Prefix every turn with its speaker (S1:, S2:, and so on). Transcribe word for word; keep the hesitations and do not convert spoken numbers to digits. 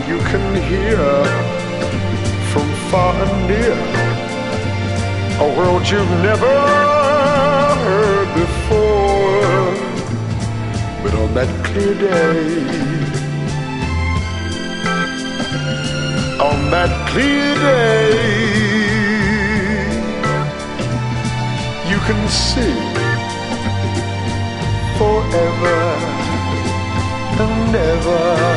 S1: you can hear from far and near a world you've never heard before. But on that clear day, on that clear day, you can see forever and ever.